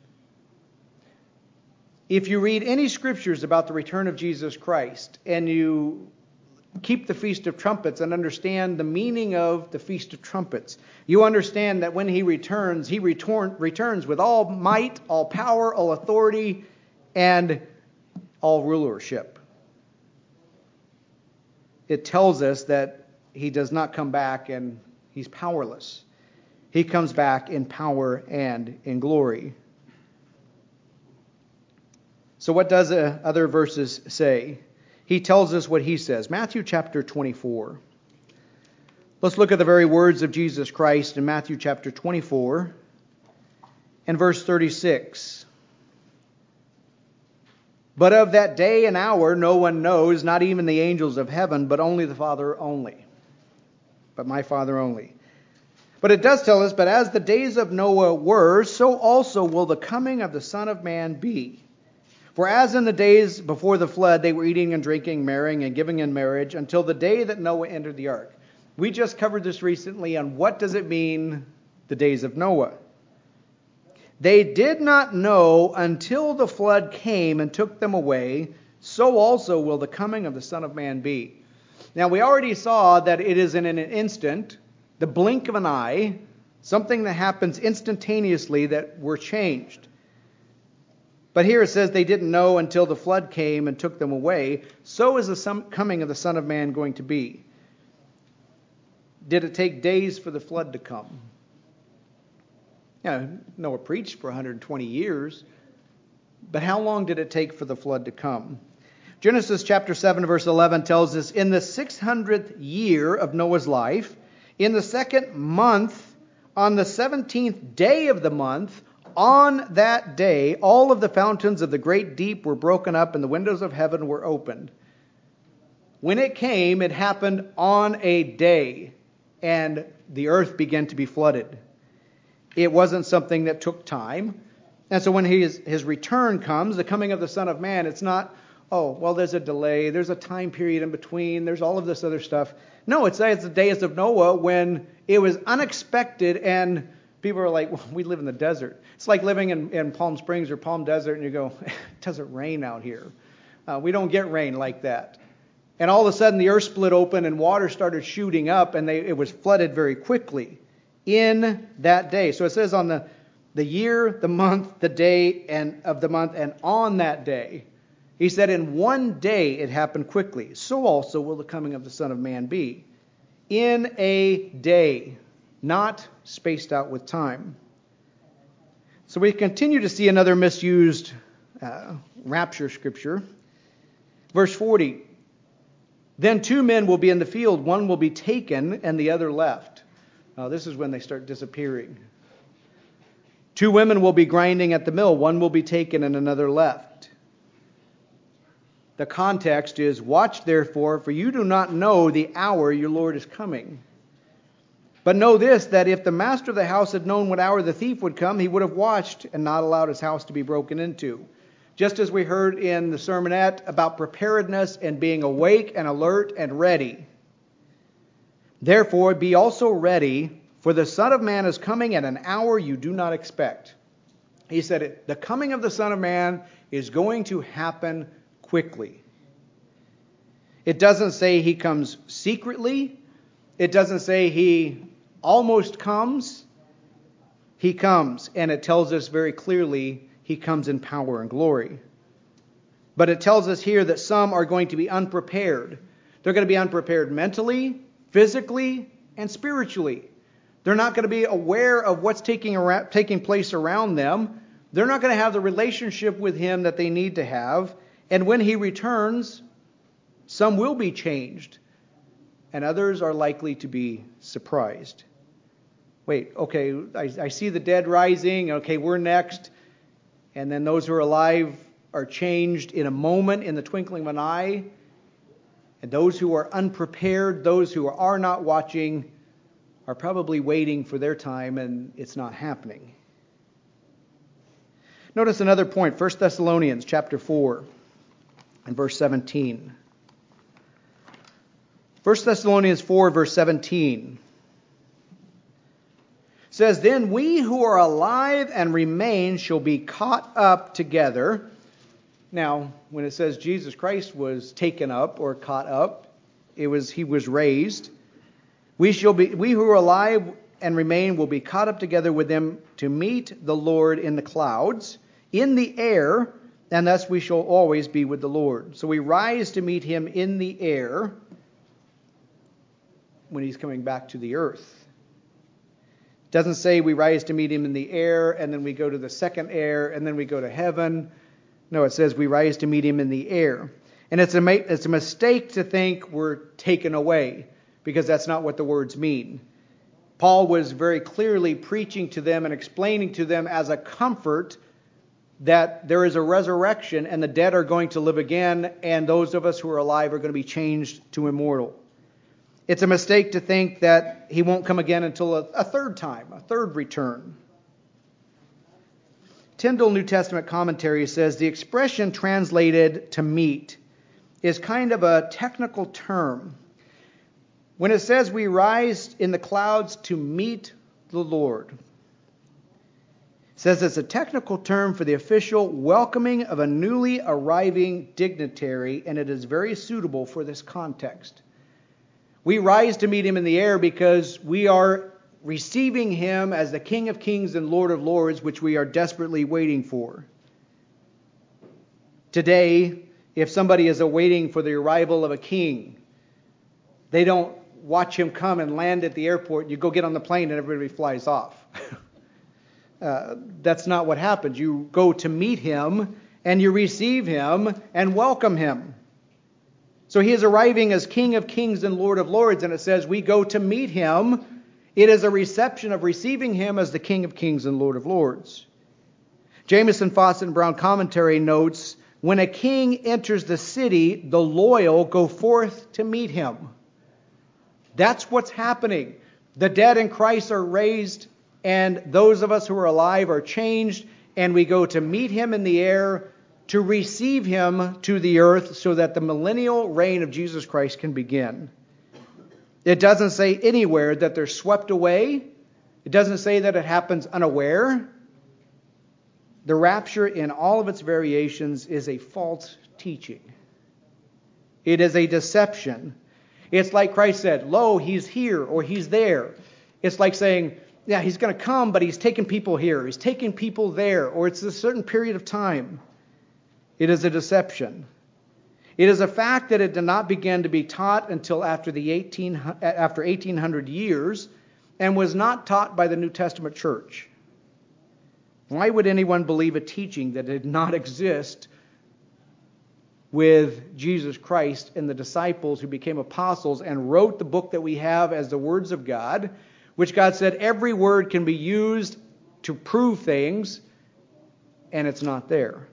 If you read any scriptures about the return of Jesus Christ, and you keep the Feast of Trumpets and understand the meaning of the Feast of Trumpets, you understand that when he returns with all might, all power, all authority, and all rulership. It tells us that he does not come back and he's powerless. He comes back in power and in glory. So what does other verses say? He tells us what he says. Matthew chapter 24. Let's look at the very words of Jesus Christ in Matthew chapter 24 and verse 36. But of that day and hour no one knows, not even the angels of heaven, but only the Father only. But my Father only. But it does tell us, but as the days of Noah were, so also will the coming of the Son of Man be. For as in the days before the flood, they were eating and drinking, marrying and giving in marriage, until the day that Noah entered the ark. We just covered this recently on what does it mean, the days of Noah. They did not know until the flood came and took them away, so also will the coming of the Son of Man be. Now we already saw that it is in an instant, the blink of an eye, something that happens instantaneously that we're changed. But here it says they didn't know until the flood came and took them away. So is the coming of the Son of Man going to be. Did it take days for the flood to come? Noah preached for 120 years. But how long did it take for the flood to come? Genesis chapter 7 verse 11 tells us, in the 600th year of Noah's life, in the second month, on the 17th day of the month, on that day, all of the fountains of the great deep were broken up and the windows of heaven were opened. When it came, it happened on a day, and the earth began to be flooded. It wasn't something that took time. And so when his return comes, the coming of the Son of Man, it's not, there's a delay, there's a time period in between, there's all of this other stuff. No, it's the days of Noah when it was unexpected and people are like, we live in the desert. It's like living in Palm Springs or Palm Desert and you go, it doesn't rain out here. We don't get rain like that. And all of a sudden the earth split open and water started shooting up and it was flooded very quickly in that day. So it says on the year, the month, the day of the month, and on that day. He said in one day it happened quickly. So also will the coming of the Son of Man be. In a day, not spaced out with time. So we continue to see another misused rapture scripture. Verse 40. Then 2 men will be in the field, one will be taken and the other left. This is when they start disappearing. 2 women will be grinding at the mill, one will be taken and another left. The context is, watch therefore, for you do not know the hour your Lord is coming. But know this, that if the master of the house had known what hour the thief would come, he would have watched and not allowed his house to be broken into. Just as we heard in the sermonette about preparedness and being awake and alert and ready. Therefore, be also ready, for the Son of Man is coming at an hour you do not expect. He said the coming of the Son of Man is going to happen quickly. It doesn't say he comes secretly. It doesn't say he almost comes. He comes, and it tells us very clearly he comes in power and glory. But it tells us here that some are going to be unprepared. They're going to be unprepared mentally, physically, and spiritually. They're not going to be aware of what's taking place around them. They're not going to have the relationship with him that they need to have. And when he returns, some will be changed. And others are likely to be surprised. Wait, okay, I see the dead rising. Okay, we're next. And then those who are alive are changed in a moment, in the twinkling of an eye. And those who are unprepared, those who are not watching, are probably waiting for their time, and it's not happening. Notice another point, 1 Thessalonians chapter 4 and verse 17. 1 Thessalonians 4 verse 17 says, Then we who are alive and remain shall be caught up together. Now, when it says Jesus Christ was taken up or caught up, he was raised. We who are alive and remain will be caught up together with them to meet the Lord in the clouds, in the air, and thus we shall always be with the Lord. So we rise to meet him in the air when he's coming back to the earth. It doesn't say we rise to meet him in the air and then we go to the second air and then we go to heaven. No, it says we rise to meet him in the air. And it's a mistake to think we're taken away, because that's not what the words mean. Paul was very clearly preaching to them and explaining to them as a comfort that there is a resurrection and the dead are going to live again, and those of us who are alive are going to be changed to immortal. It's a mistake to think that he won't come again until a third time, a third return. Tyndale New Testament Commentary says the expression translated to meet is kind of a technical term. When it says we rise in the clouds to meet the Lord, it says it's a technical term for the official welcoming of a newly arriving dignitary, and it is very suitable for this context. We rise to meet him in the air because we are receiving him as the King of Kings and Lord of Lords, which we are desperately waiting for. Today, if somebody is awaiting for the arrival of a king, they don't watch him come and land at the airport. You go get on the plane and everybody flies off. That's not what happens. You go to meet him and you receive him and welcome him. So he is arriving as King of Kings and Lord of Lords, and it says we go to meet him. It is a reception of receiving him as the King of Kings and Lord of Lords. Jamieson, Fausset, and Brown commentary notes, when a king enters the city, the loyal go forth to meet him. That's what's happening. The dead in Christ are raised, and those of us who are alive are changed, and we go to meet him in the air, to receive him to the earth so that the millennial reign of Jesus Christ can begin. It doesn't say anywhere that they're swept away. It doesn't say that it happens unaware. The rapture in all of its variations is a false teaching. It is a deception. It's like Christ said, lo, he's here or he's there. It's like saying, yeah, he's going to come, but he's taking people here. He's taking people there, or it's a certain period of time. It is a deception. It is a fact that it did not begin to be taught until after 1800 years and was not taught by the New Testament church. Why would anyone believe a teaching that did not exist with Jesus Christ and the disciples who became apostles and wrote the book that we have as the words of God, which God said every word can be used to prove things, and it's not there?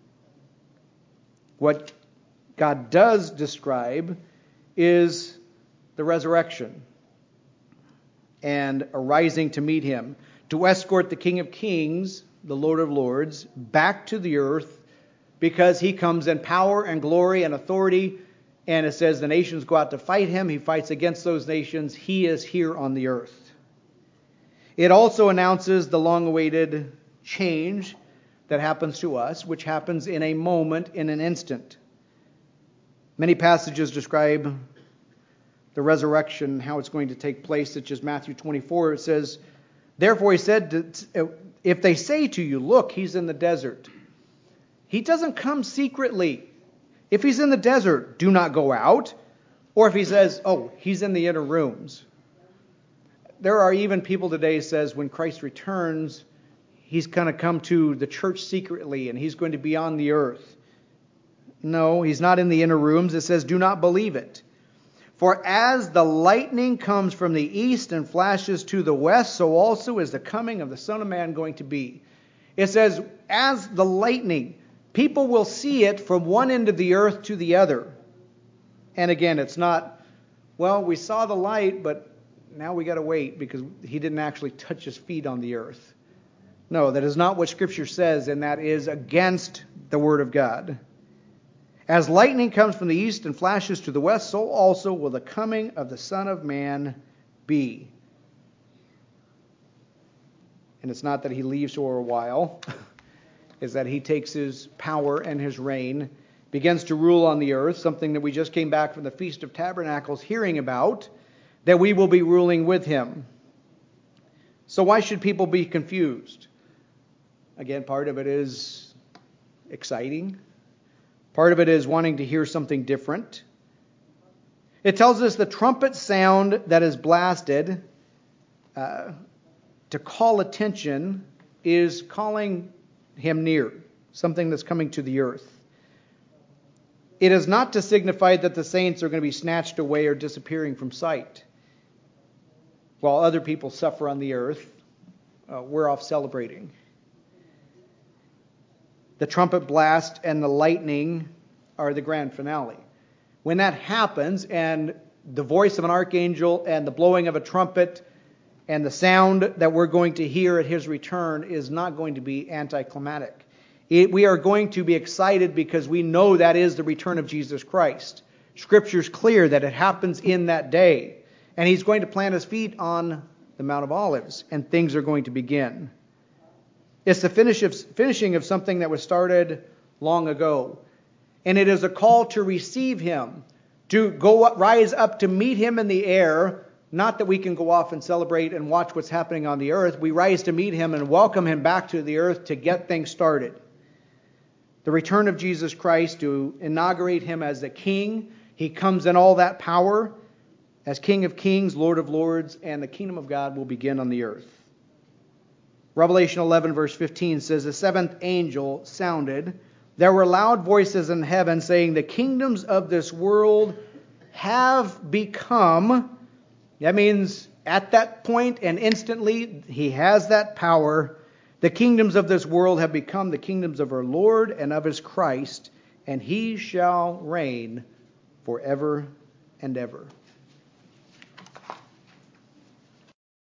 What God does describe is the resurrection and arising to meet him, to escort the King of Kings, the Lord of Lords, back to the earth, because he comes in power and glory and authority. And it says the nations go out to fight him. He fights against those nations. He is here on the earth. It also announces the long-awaited change that happens to us, which happens in a moment, in an instant. Many passages describe the resurrection, how it's going to take place, such as Matthew 24. It says, therefore he said, if they say to you, look, he's in the desert. He doesn't come secretly. If he's in the desert, do not go out. Or if he says, oh, he's in the inner rooms. There are even people today who says when Christ returns, he's going to come to the church secretly and he's going to be on the earth. No, he's not in the inner rooms. It says, do not believe it. For as the lightning comes from the east and flashes to the west, so also is the coming of the Son of Man going to be. It says, as the lightning, people will see it from one end of the earth to the other. And again, it's not, well, we saw the light, but now we got to wait because he didn't actually touch his feet on the earth. No, that is not what Scripture says, and that is against the Word of God. As lightning comes from the east and flashes to the west, so also will the coming of the Son of Man be. And it's not that he leaves for a while. It's that he takes his power and his reign, begins to rule on the earth, something that we just came back from the Feast of Tabernacles hearing about, that we will be ruling with him. So why should people be confused? Again, part of it is exciting. Part of it is wanting to hear something different. It tells us the trumpet sound that is blasted to call attention is calling him near, something that's coming to the earth. It is not to signify that the saints are going to be snatched away or disappearing from sight. While other people suffer on the earth, we're off celebrating. The trumpet blast and the lightning are the grand finale. When that happens, and the voice of an archangel and the blowing of a trumpet and the sound that we're going to hear at his return is not going to be anticlimactic. We are going to be excited because we know that is the return of Jesus Christ. Scripture's clear that it happens in that day. And he's going to plant his feet on the Mount of Olives, and things are going to begin. It's the finishing of something that was started long ago. And it is a call to receive him, to rise up to meet him in the air. Not that we can go off and celebrate and watch what's happening on the earth. We rise to meet him and welcome him back to the earth to get things started. the return of Jesus Christ to inaugurate him as the king. He comes in all that power as King of Kings, Lord of Lords, and the kingdom of God will begin on the earth. Revelation 11 verse 15 says, the seventh angel sounded. There were loud voices in heaven saying, the kingdoms of this world have become. That means at that point and instantly he has that power. The kingdoms of this world have become the kingdoms of our Lord and of his Christ, and he shall reign forever and ever.